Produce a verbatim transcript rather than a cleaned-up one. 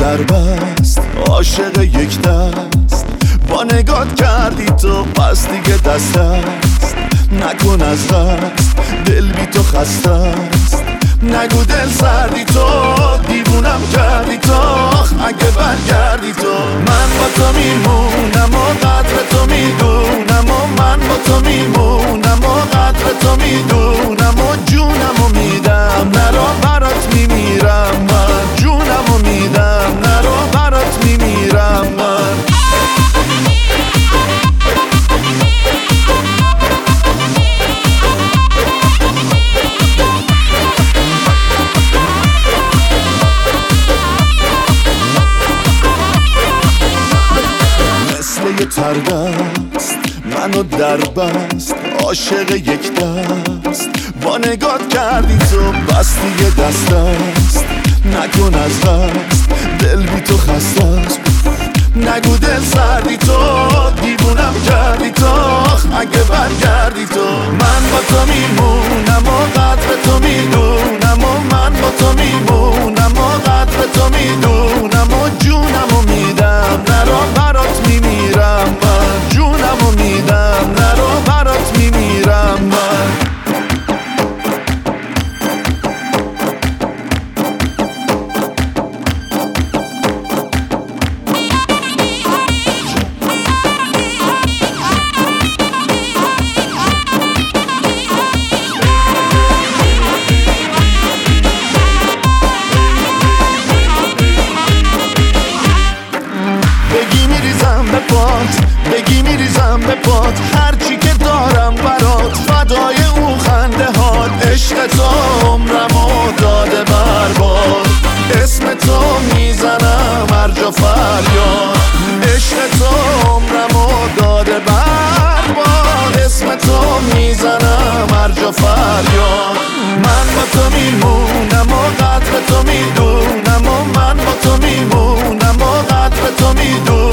در بست عاشق یک دست، با نگات کردی تو پس دیگه دست است. نکن از قصد دل بی تو خسته است، نگو دل سردی تو دیوونم کردی تو. اگه برگردی تو من با تو میمونم و قدر تو میدونم و من با تو میمونم و قدر تو میدونم و جونم و میدم نرو برات میمیرم من، جونم و میدم نرو برات میمیرم من. مثل یه تردست منو در بست عاشق یک دست، با نگات کردی تو بس دیگه دست است. نکن از قصد دل بی تو خسته است، نگو دل سردی تو دیوونم کردی تو. اگه برگردی تو من با تو میمونم و قدر تو میدونم و من با تو میمونم و قدر تو میدونم و جونم و میدم نرو برات میمیرم من، جونم و میدم نرو برات میمیرم من. بگی میریزم به پات هرچی که دارم برات، فدای اون خنده هات. عشق تو عمرمو داده برباد، اسم تو میزنم هر جا فریاد. عشق تو عمرمو داده برباد، اسم تو میزنم هر جا فریاد. من با تو میمونم و قدر تو میدونم و من با تو میمونم و قدر تو میدونم